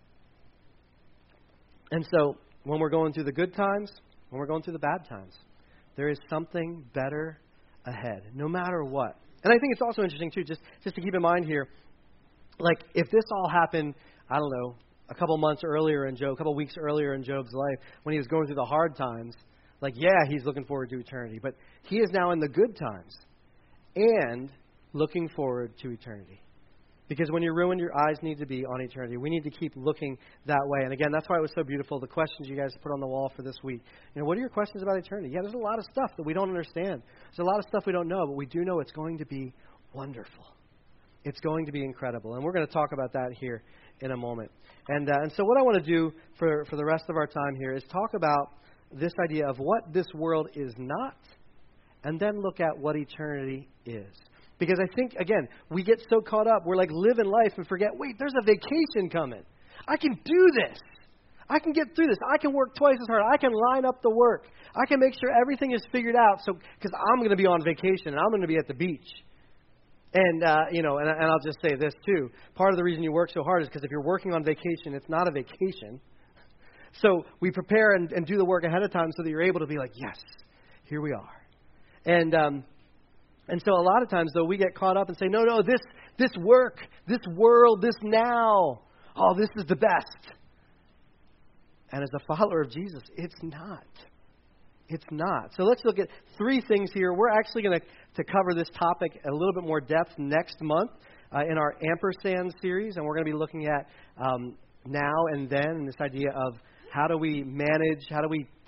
And so, when we're going through the good times, when we're going through the bad times, there is something better ahead, no matter what. And I think it's also interesting, too, just, just to keep in mind here, like, if this all happened, I don't know, a couple months earlier in Job, a couple weeks earlier in Job's life, when he was going through the hard times, like, yeah, he's looking forward to eternity. But he is now in the good times and looking forward to eternity. Because when you're ruined, your eyes need to be on eternity. We need to keep looking that way. And again, that's why it was so beautiful, the questions you guys put on the wall for this week. You know, what are your questions about eternity? Yeah, there's a lot of stuff that we don't understand. There's a lot of stuff we don't know, but we do know it's going to be wonderful. It's going to be incredible. And we're going to talk about that here in a moment. And uh, and so what I want to do for, for the rest of our time here is talk about this idea of what this world is not, and then look at what eternity is. Because I think, again, we get so caught up, we're like living life and forget, wait, there's a vacation coming. I can do this. I can get through this. I can work twice as hard. I can line up the work. I can make sure everything is figured out. So, because I'm going to be on vacation and I'm going to be at the beach. And, uh, you know, and, and I'll just say this too. Part of the reason you work so hard is because if you're working on vacation, it's not a vacation. So we prepare and, and do the work ahead of time so that you're able to be like, yes, here we are. And um, and so a lot of times, though, we get caught up and say, no, no, this this work, this world, this now, oh, this is the best. And as a follower of Jesus, it's not. It's not. So let's look at three things here. We're actually going to to cover this topic a little bit more depth next month uh, in our Ampersand series. And we're going to be looking at um, now and then and this idea of how do we manage, how do we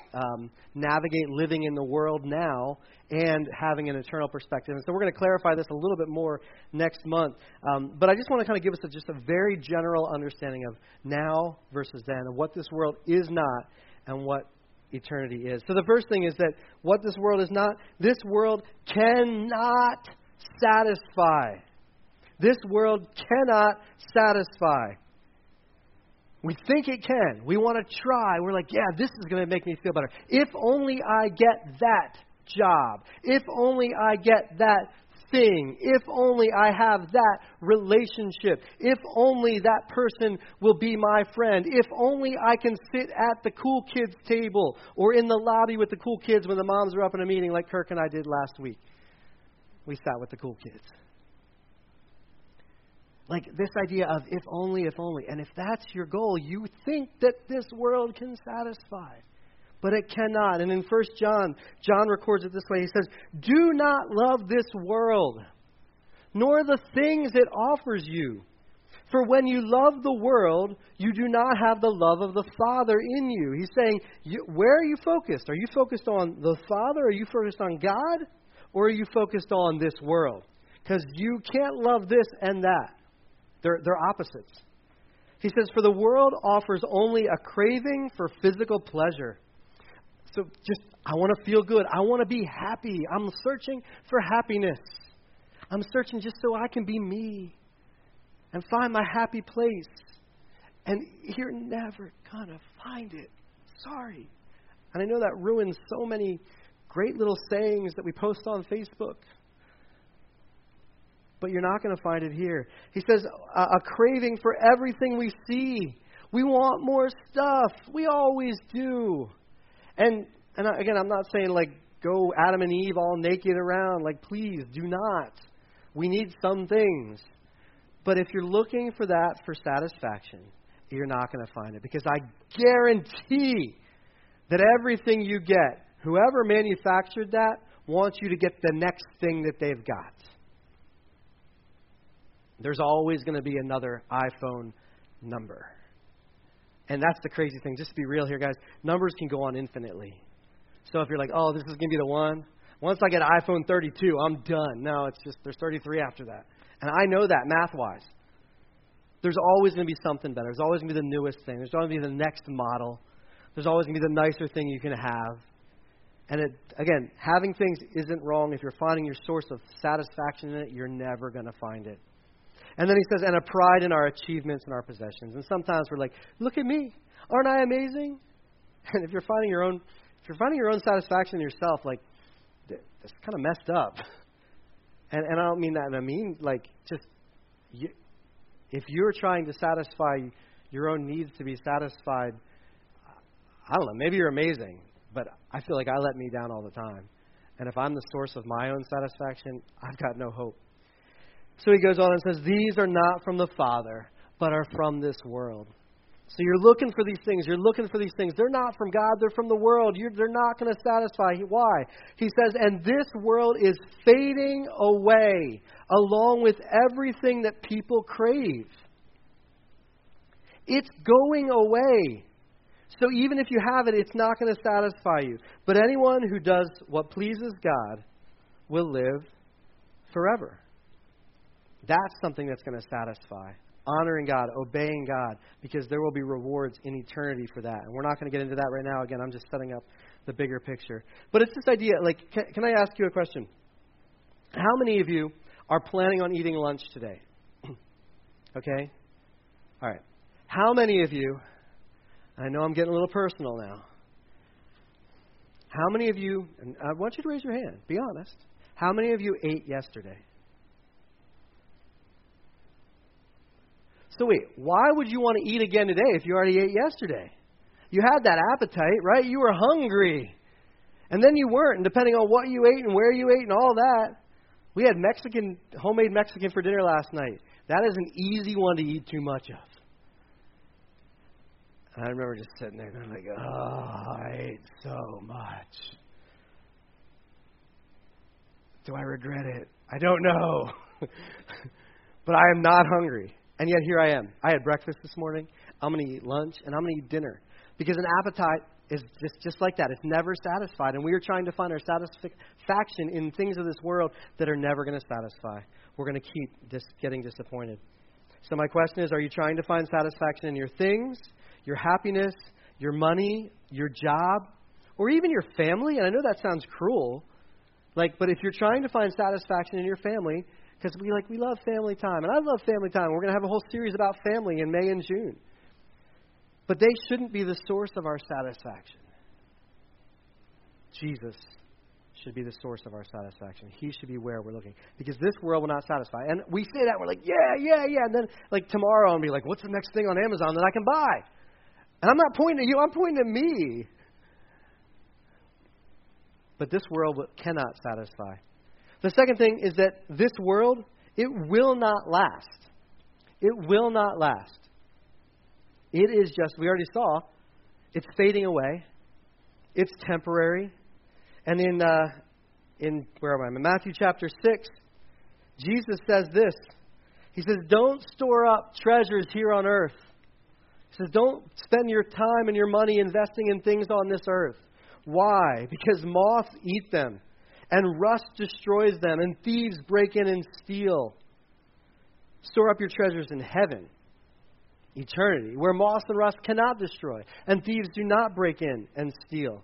um, navigate living in the world now and having an eternal perspective. And so we're going to clarify this a little bit more next month. Um, but I just want to kind of give us a, just a very general understanding of now versus then, and what this world is not and what eternity is. So the first thing is that what this world is not, this world cannot satisfy. This world cannot satisfy. We think it can. We want to try. We're like, yeah, this is going to make me feel better. If only I get that job. If only I get that thing. If only I have that relationship. If only that person will be my friend. If only I can sit at the cool kids table or in the lobby with the cool kids when the moms are up in a meeting like Kirk and I did last week. We sat with the cool kids. Like this idea of if only, if only. And if that's your goal, you think that this world can satisfy. But it cannot. And in First John, John records it this way. He says, do not love this world, nor the things it offers you. For when you love the world, you do not have the love of the Father in you. He's saying, you, where are you focused? Are you focused on the Father? Are you focused on God? Or are you focused on this world? Because you can't love this and that. They're, they're opposites. He says, for the world offers only a craving for physical pleasure. So just, I want to feel good. I want to be happy. I'm searching for happiness. I'm searching just so I can be me and find my happy place. And you're never going to find it. Sorry. And I know that ruins so many great little sayings that we post on Facebook. But you're not going to find it here. He says, a, a craving for everything we see. We want more stuff. We always do. And and again, I'm not saying like go Adam and Eve all naked around. Like, please do not. We need some things. But if you're looking for that for satisfaction, you're not going to find it. Because I guarantee that everything you get, whoever manufactured that wants you to get the next thing that they've got. There's always going to be another iPhone number. And that's the crazy thing. Just to be real here, guys, numbers can go on infinitely. So if you're like, oh, this is going to be the one, once I get an iPhone thirty-two, I'm done. No, it's just there's thirty-three after that. And I know that math-wise. There's always going to be something better. There's always going to be the newest thing. There's always going to be the next model. There's always going to be the nicer thing you can have. And it, again, having things isn't wrong. If you're finding your source of satisfaction in it, you're never going to find it. And then he says, and a pride in our achievements and our possessions. And sometimes we're like, look at me. Aren't I amazing? And if you're finding your own, if you're finding your own satisfaction in yourself, like, that's kind of messed up. And and I don't mean that in a mean, like, just, you, if you're trying to satisfy your own needs to be satisfied, I don't know, maybe you're amazing, but I feel like I let me down all the time. And if I'm the source of my own satisfaction, I've got no hope. So he goes on and says, these are not from the Father, but are from this world. So you're looking for these things. You're looking for these things. They're not from God. They're from the world. You're, they're not going to satisfy. Why? He says, and this world is fading away along with everything that people crave. It's going away. So even if you have it, it's not going to satisfy you. But anyone who does what pleases God will live forever. That's something that's going to satisfy. Honoring God, obeying God, because there will be rewards in eternity for that. And we're not going to get into that right now. Again, I'm just setting up the bigger picture. But it's this idea, like, can, can I ask you a question? How many of you are planning on eating lunch today? Okay? All right. How many of you, I know I'm getting a little personal now. How many of you, and I want you to raise your hand, be honest. How many of you ate yesterday? So wait, why would you want to eat again today if you already ate yesterday? You had that appetite, right? You were hungry. And then you weren't, and depending on what you ate and where you ate and all that. We had Mexican, homemade Mexican for dinner last night. That is an easy one to eat too much of. And I remember just sitting there going like, oh, I ate so much. Do I regret it? I don't know. But I am not hungry. And yet here I am. I had breakfast this morning. I'm going to eat lunch, and I'm going to eat dinner. Because an appetite is just, just like that. It's never satisfied. And we are trying to find our satisfaction in things of this world that are never going to satisfy. We're going to keep dis- getting disappointed. So my question is, are you trying to find satisfaction in your things, your happiness, your money, your job, or even your family? And I know that sounds cruel. Like, but if you're trying to find satisfaction in your family, because we like we love family time, and I love family time. We're going to have a whole series about family in May and June. But they shouldn't be the source of our satisfaction. Jesus should be the source of our satisfaction. He should be where we're looking. Because this world will not satisfy. And we say that, we're like, yeah, yeah, yeah. And then, like, tomorrow I'll be like, what's the next thing on Amazon that I can buy? And I'm not pointing at you, I'm pointing at me. But this world cannot satisfy. The second thing is that this world, it will not last. It will not last. It is just, we already saw, it's fading away. It's temporary. And in, uh, in where am I? In Matthew chapter six, Jesus says this. He says, don't store up treasures here on earth. He says, don't spend your time and your money investing in things on this earth. Why? Because moths eat them, and rust destroys them, and thieves break in and steal. Store up your treasures in heaven. Eternity, where moss and rust cannot destroy, and thieves do not break in and steal.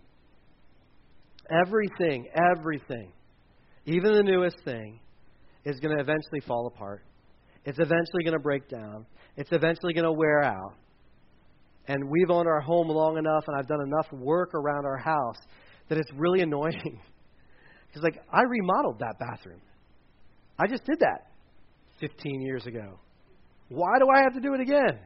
Everything, everything, even the newest thing, is going to eventually fall apart. It's eventually going to break down. It's eventually going to wear out. And we've owned our home long enough, and I've done enough work around our house that it's really annoying. Because, like, I remodeled that bathroom. I just did that fifteen years ago. Why do I have to do it again?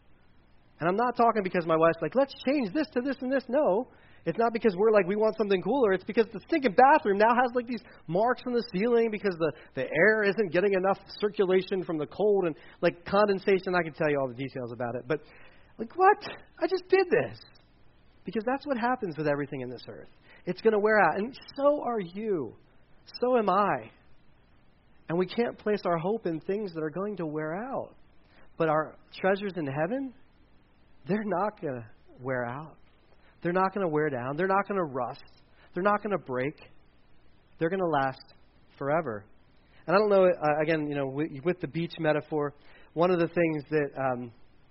And I'm not talking because my wife's like, let's change this to this and this. No, it's not because we're like, we want something cooler. It's because the stinking bathroom now has like these marks on the ceiling because the, the air isn't getting enough circulation from the cold and like condensation. I can tell you all the details about it. But like, what? I just did this. Because that's what happens with everything in this earth. It's going to wear out. And so are you. So am I. And we can't place our hope in things that are going to wear out. But our treasures in heaven, they're not going to wear out. They're not going to wear down. They're not going to rust. They're not going to break. They're going to last forever. And I don't know, uh, again, you know, with, with the beach metaphor, one of the things that um,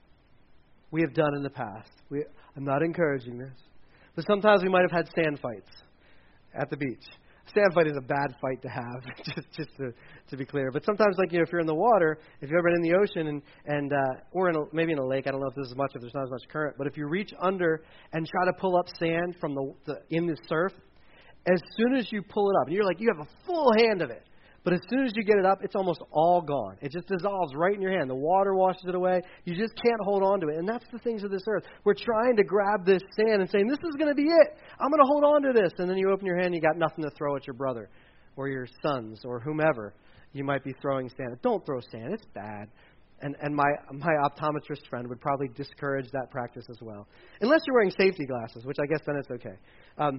we have done in the past, we, I'm not encouraging this, but sometimes we might have had sand fights at the beach. Sand fight is a bad fight to have, just just to, to be clear. But sometimes, like, you know, if you're in the water, if you've ever been in the ocean, and, and uh, or in a, maybe in a lake, I don't know if there's as much, if there's not as much current, but if you reach under and try to pull up sand from the, the in the surf, as soon as you pull it up, and you're like, you have a full hand of it, but as soon as you get it up, it's almost all gone. It just dissolves right in your hand. The water washes it away. You just can't hold on to it. And that's the things of this earth. We're trying to grab this sand and saying, this is going to be it. I'm going to hold on to this. And then you open your hand and you got nothing to throw at your brother or your sons or whomever you might be throwing sand. Don't throw sand. It's bad. And and my my optometrist friend would probably discourage that practice as well. Unless you're wearing safety glasses, which I guess then it's okay. Um,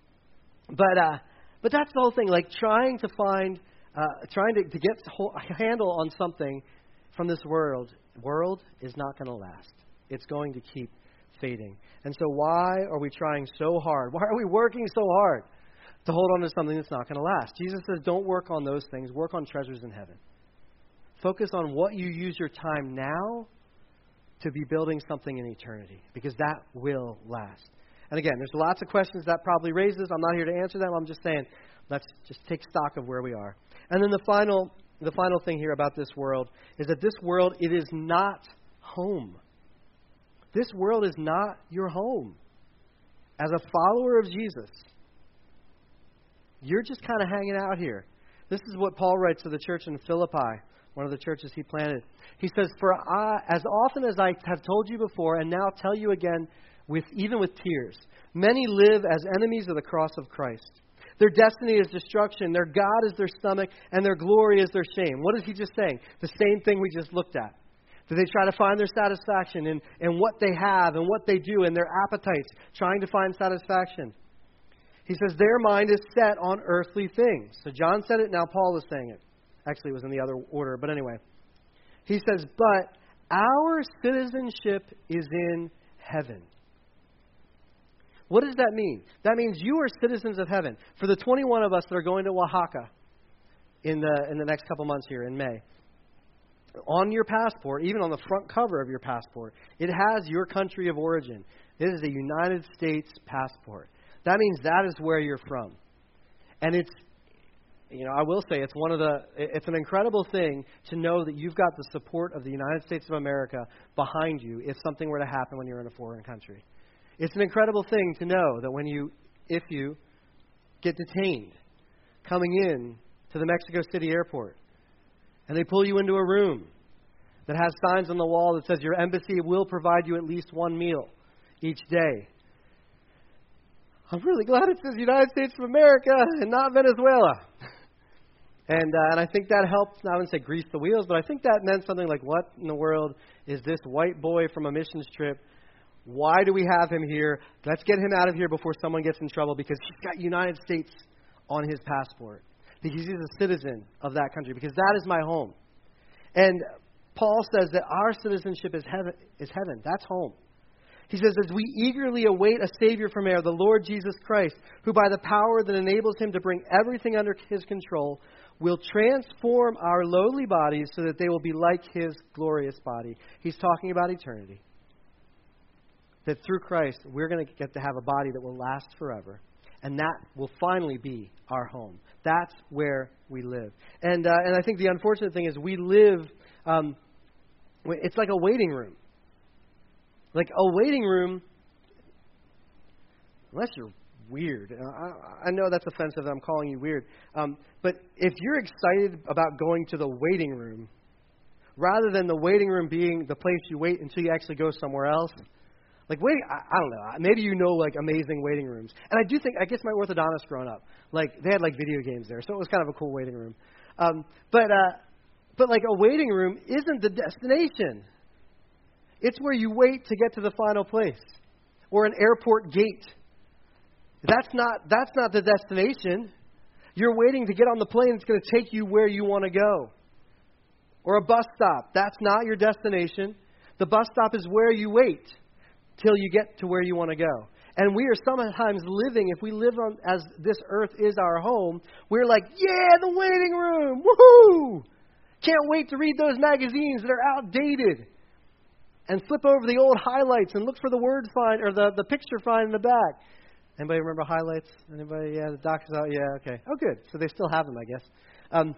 but uh, but that's the whole thing. Like trying to find... Uh, trying to, to get a handle on something from this world, world is not going to last. It's going to keep fading. And so why are we trying so hard? Why are we working so hard to hold on to something that's not going to last? Jesus says, don't work on those things. Work on treasures in heaven. Focus on what you use your time now to be building something in eternity, because that will last. And again, there's lots of questions that probably raises. I'm not here to answer them. I'm just saying, let's just take stock of where we are. And then the final the final thing here about this world is that this world, it is not home. This world is not your home. As a follower of Jesus, you're just kind of hanging out here. This is what Paul writes to the church in Philippi, one of the churches he planted. He says, For I, as often as I have told you before, and now tell you again, with even with tears, many live as enemies of the cross of Christ. Their destiny is destruction, their God is their stomach, and their glory is their shame. What is he just saying? The same thing we just looked at. Do they try to find their satisfaction in, in what they have and what they do and their appetites, trying to find satisfaction? He says their mind is set on earthly things. So John said it, now Paul is saying it. Actually, it was in the other order, but anyway. He says, but our citizenship is in heaven, What does that mean? That means you are citizens of heaven. For the twenty-one of us that are going to Oaxaca in the in the next couple months here in May, on your passport, even on the front cover of your passport, it has your country of origin. It is a United States passport. That means that is where you're from. And it's, you know, I will say it's one of the, it's an incredible thing to know that you've got the support of the United States of America behind you if something were to happen when you're in a foreign country. It's an incredible thing to know that when you, if you get detained coming in to the Mexico City airport, and they pull you into a room that has signs on the wall that says your embassy will provide you at least one meal each day. I'm really glad it says United States of America and not Venezuela. And uh, and I think that helped, I wouldn't say grease the wheels, but I think that meant something like, what in the world is this white boy from a missions trip? Why do we have him here? Let's get him out of here before someone gets in trouble, because he's got United States on his passport. Because he's a citizen of that country, because that is my home. And Paul says that our citizenship is heaven. Is heaven. That's home. He says, as we eagerly await a Savior from there, the Lord Jesus Christ, who by the power that enables him to bring everything under his control, will transform our lowly bodies so that they will be like his glorious body. He's talking about eternity. That through Christ, we're going to get to have a body that will last forever. And that will finally be our home. That's where we live. And uh, and I think the unfortunate thing is we live, um, it's like a waiting room. Like a waiting room, unless you're weird. I, I know that's offensive. I'm calling you weird. Um, but if you're excited about going to the waiting room, rather than the waiting room being the place you wait until you actually go somewhere else, like waiting, I, I don't know. Maybe you know like amazing waiting rooms. And I do think, I guess my orthodontist growing up, like they had like video games there, so it was kind of a cool waiting room. Um, but uh, but like a waiting room isn't the destination. It's where you wait to get to the final place, or an airport gate. That's not that's not the destination. You're waiting to get on the plane that's going to take you where you want to go. Or a bus stop. That's not your destination. The bus stop is where you wait till you get to where you want to go. And we are sometimes living, if we live on as this earth is our home, we're like, yeah, the waiting room, woohoo! Can't wait to read those magazines that are outdated. And flip over the old highlights and look for the word find or the, the picture find in the back. Anybody remember highlights? Anybody? Yeah, the doc's out. Yeah, okay. Oh, good. So they still have them, I guess. Um,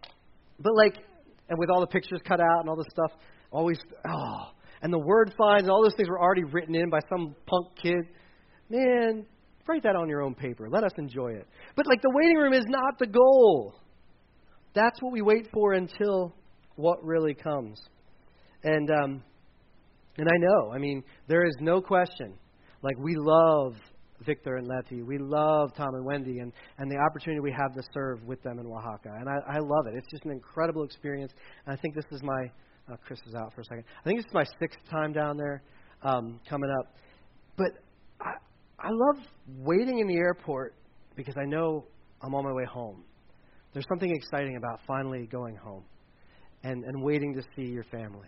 but like, and with all the pictures cut out and all this stuff, always, oh, and the word finds and all those things were already written in by some punk kid. Man, write that on your own paper. Let us enjoy it. But like the waiting room is not the goal. That's what we wait for until what really comes. And, um, And I know, I mean, there is no question. Like, we love Victor and Letty. We love Tom and Wendy and, and the opportunity we have to serve with them in Oaxaca. And I, I love it. It's just an incredible experience. And I think this is my, uh, Chris is out for a second. I think this is my sixth time down there um, coming up. But I, I love waiting in the airport because I know I'm on my way home. There's something exciting about finally going home and, and waiting to see your family.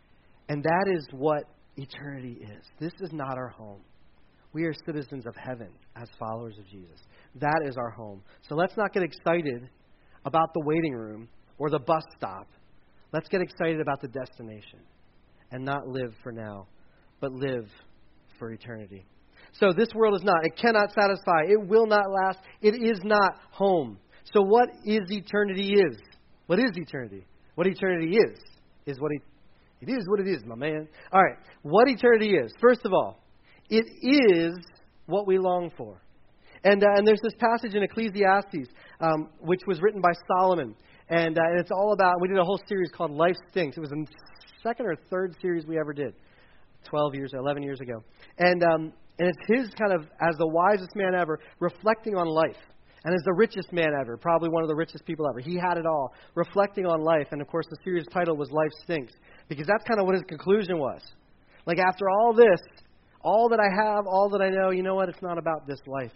And that is what eternity is. This is not our home. We are citizens of heaven as followers of Jesus. That is our home. So let's not get excited about the waiting room or the bus stop. Let's get excited about the destination and not live for now, but live for eternity. So this world is not. It cannot satisfy. It will not last. It is not home. So what is eternity is? What is eternity? What eternity is, is what eternity It is what it is, my man. All right, what eternity is. First of all, it is what we long for. And uh, and there's this passage in Ecclesiastes, um, which was written by Solomon. And, uh, and it's all about, we did a whole series called Life Stinks. It was the second or third series we ever did, twelve years, eleven years ago. And, um, and it's his kind of, as the wisest man ever, reflecting on life. And as the richest man ever, probably one of the richest people ever. He had it all, reflecting on life. And, of course, the series title was Life Stinks. Because that's kind of what his conclusion was. Like, after all this, all that I have, all that I know, you know what? It's not about this life.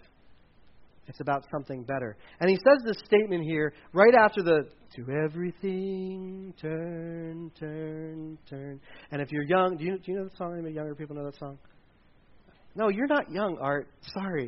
It's about something better. And he says this statement here right after the, to everything, turn, turn, turn. And if you're young, do you, do you know that song? Any younger people know that song? No, you're not young, Art. Sorry.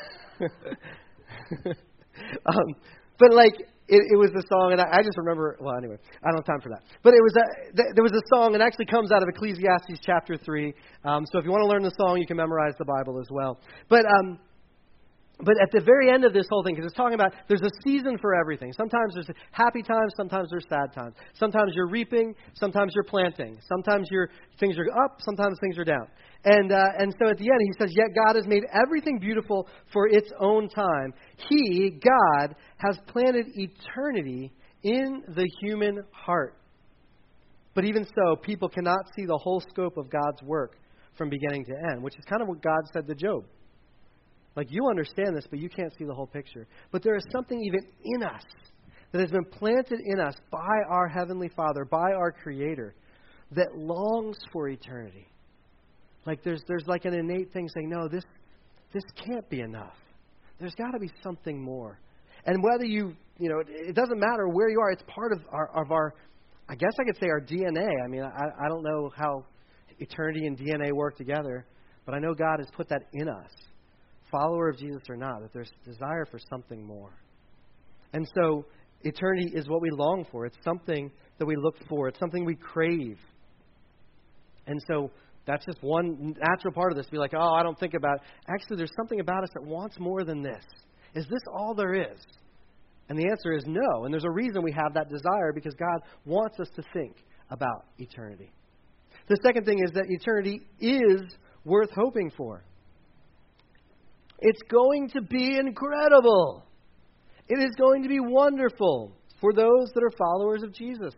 um, but like, it, it was a song, and I, I just remember, well, anyway, I don't have time for that. But it was a, th- there was a song, and it actually comes out of Ecclesiastes chapter three. Um, so if you want to learn the song, you can memorize the Bible as well. But um, But at the very end of this whole thing, because it's talking about there's a season for everything. Sometimes there's happy times, sometimes there's sad times. Sometimes you're reaping, sometimes you're planting. Sometimes you're, things are up, sometimes things are down. And uh, and so at the end he says, yet God has made everything beautiful for its own time. He, God, has planted eternity in the human heart. But even so, people cannot see the whole scope of God's work from beginning to end, which is kind of what God said to Job. Like, you understand this, but you can't see the whole picture. But there is something even in us that has been planted in us by our Heavenly Father, by our Creator, that longs for eternity. Like, there's there's like an innate thing saying, no, this this can't be enough. There's got to be something more. And whether you, you know, it, it doesn't matter where you are. It's part of our, of our, I guess I could say our D N A. I mean, I, I don't know how eternity and D N A work together, but I know God has put that in us. Follower of Jesus or not, that there's desire for something more. And so eternity is what we long for. It's something that we look for. It's something we crave. And so that's just one natural part of this. Be like, oh, I don't think about. Actually, there's something about us that wants more than this. Is this all there is? And the answer is no. And there's a reason we have that desire, because God wants us to think about eternity. The second thing is that eternity is worth hoping for. It's going to be incredible. It is going to be wonderful for those that are followers of Jesus.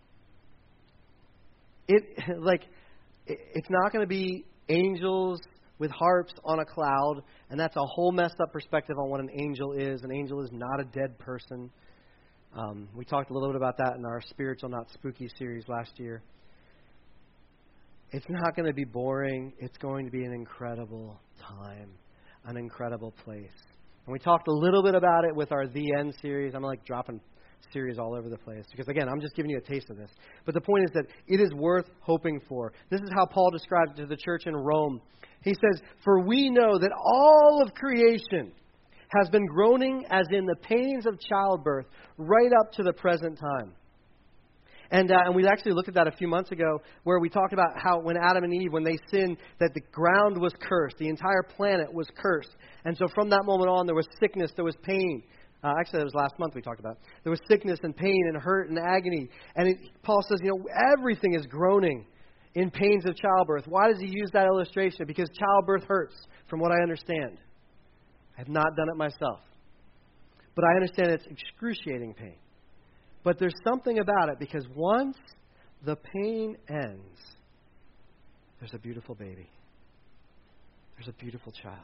It like it's not going to be angels with harps on a cloud, and that's a whole messed up perspective on what an angel is. An angel is not a dead person. Um, we talked a little bit about that in our Spiritual Not Spooky series last year. It's not going to be boring. It's going to be an incredible time. An incredible place. And we talked a little bit about it with our The End series. I'm like dropping series all over the place because, again, I'm just giving you a taste of this. But the point is that it is worth hoping for. This is how Paul described it to the church in Rome. He says, for we know that all of creation has been groaning as in the pains of childbirth right up to the present time. And uh, and we actually looked at that a few months ago, where we talked about how when Adam and Eve, when they sinned, that the ground was cursed. The entire planet was cursed. And so from that moment on, there was sickness, there was pain. Uh, actually, that was last month we talked about. There was sickness and pain and hurt and agony. And it, Paul says, you know, everything is groaning in pains of childbirth. Why does he use that illustration? Because childbirth hurts, from what I understand. I have not done it myself. But I understand it's excruciating pain. But there's something about it, because once the pain ends, there's a beautiful baby. There's a beautiful child.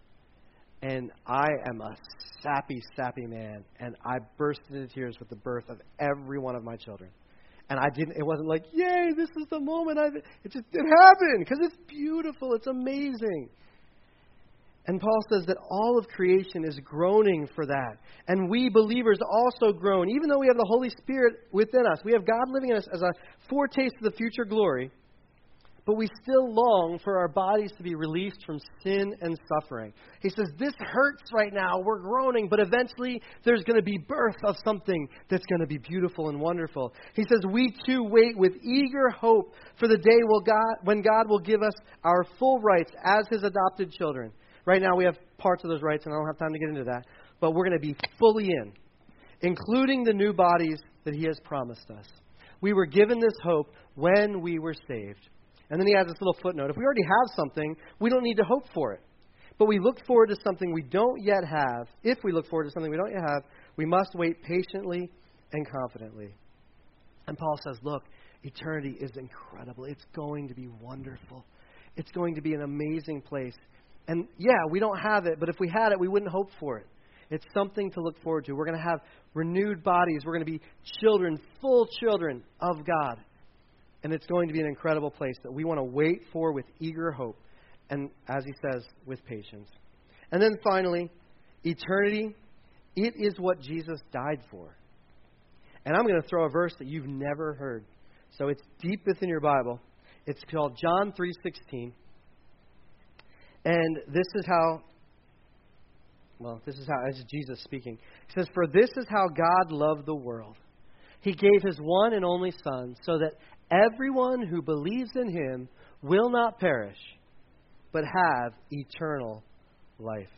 And I am a sappy, sappy man, and I burst into tears with the birth of every one of my children. And I didn't. It wasn't like, yay, this is the moment. I. It just it happened because it's beautiful. It's amazing. And Paul says that all of creation is groaning for that. And we believers also groan. Even though we have the Holy Spirit within us, we have God living in us as a foretaste of the future glory, but we still long for our bodies to be released from sin and suffering. He says, this hurts right now. We're groaning, but eventually there's going to be birth of something that's going to be beautiful and wonderful. He says, we too wait with eager hope for the day will God, when God will give us our full rights as His adopted children. Right now we have parts of those rights, and I don't have time to get into that. But we're going to be fully in, including the new bodies that He has promised us. We were given this hope when we were saved. And then he has this little footnote. If we already have something, we don't need to hope for it. But we look forward to something we don't yet have. If we look forward to something we don't yet have, we must wait patiently and confidently. And Paul says, look, eternity is incredible. It's going to be wonderful. It's going to be an amazing place. And yeah, we don't have it, but if we had it, we wouldn't hope for it. It's something to look forward to. We're going to have renewed bodies. We're going to be children, full children of God. And it's going to be an incredible place that we want to wait for with eager hope. And as he says, with patience. And then finally, eternity, it is what Jesus died for. And I'm going to throw a verse that you've never heard. So it's deep within your Bible. It's called John three sixteen. And this is how, well, this is how, this is Jesus speaking. He says, "For this is how God loved the world. He gave His one and only Son, so that everyone who believes in Him will not perish, but have eternal life."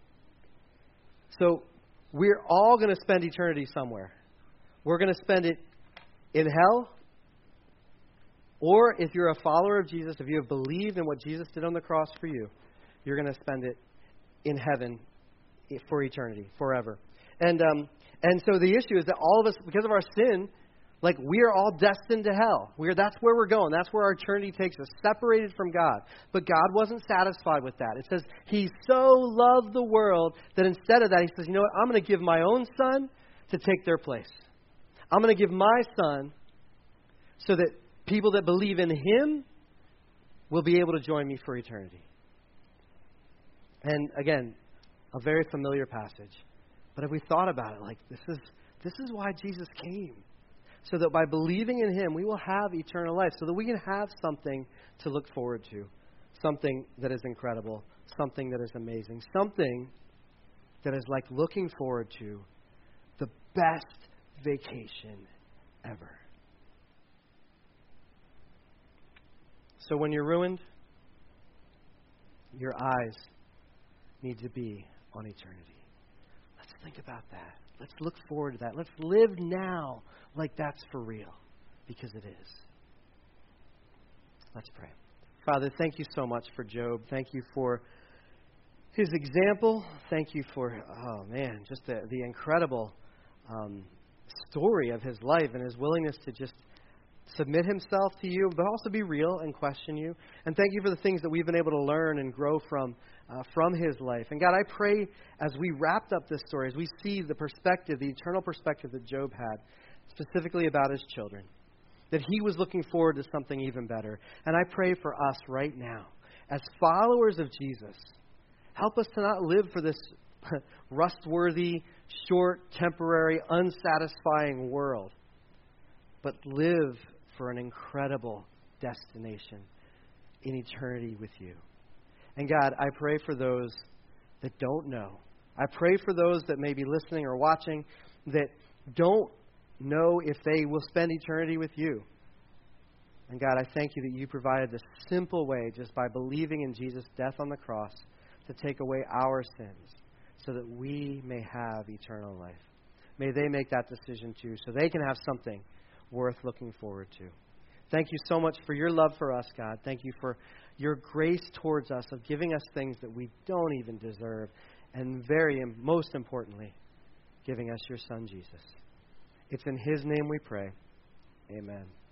So we're all going to spend eternity somewhere. We're going to spend it in hell, or if you're a follower of Jesus, if you have believed in what Jesus did on the cross for you, you're going to spend it in heaven for eternity, forever. And um, and so the issue is that all of us, because of our sin, like we are all destined to hell. We're that's where we're going. That's where our eternity takes us, separated from God. But God wasn't satisfied with that. It says He so loved the world that instead of that, He says, you know what? I'm going to give my own Son to take their place. I'm going to give my Son so that people that believe in Him will be able to join me for eternity. And again, a very familiar passage. But if we thought about it, like this is this is why Jesus came. So that by believing in Him, we will have eternal life. So that we can have something to look forward to. Something that is incredible. Something that is amazing. Something that is like looking forward to the best vacation ever. So when you're ruined, your eyes need to be on eternity. Let's think about that. Let's look forward to that. Let's live now like that's for real, because it is. Let's pray. Father, thank you so much for Job. Thank you for his example. Thank you for, oh man, just the, the incredible um, story of his life and his willingness to just submit himself to you, but also be real and question you. And thank you for the things that we've been able to learn and grow from uh, from his life. And God, I pray as we wrapped up this story, as we see the perspective, the eternal perspective that Job had, specifically about his children, that he was looking forward to something even better. And I pray for us right now, as followers of Jesus, help us to not live for this rust-worthy, short, temporary, unsatisfying world, but live for an incredible destination in eternity with you. And God, I pray for those that don't know. I pray for those that may be listening or watching that don't know if they will spend eternity with you. And God, I thank you that you provided this simple way, just by believing in Jesus' death on the cross, to take away our sins so that we may have eternal life. May they make that decision too, so they can have something worth looking forward to. Thank you so much for your love for us, God. Thank you for your grace towards us of giving us things that we don't even deserve. And very, most importantly, giving us your Son, Jesus. It's in His name we pray. Amen.